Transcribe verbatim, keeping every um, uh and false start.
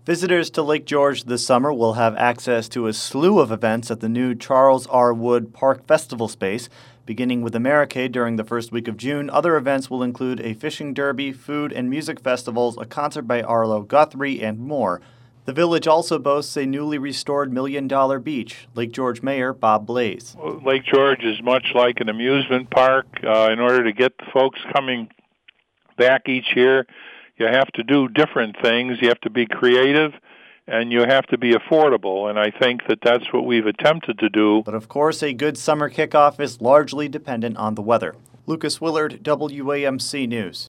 Visitors to Lake George this summer will have access to a slew of events at the new Charles R. Wood Park Festival space. Beginning with Americade during the first week of June, other events will include a fishing derby, food and music festivals, a concert by Arlo Guthrie, and more. The village also boasts a newly restored Million Dollar Beach. Lake George Mayor Bob Blaze. Lake George is much like an amusement park. Uh, in order to get the folks coming back each year, you have to do different things. You have to be creative, and you have to be affordable, and I think that that's what we've attempted to do. But of course, a good summer kickoff is largely dependent on the weather. Lucas Willard, W A M C News.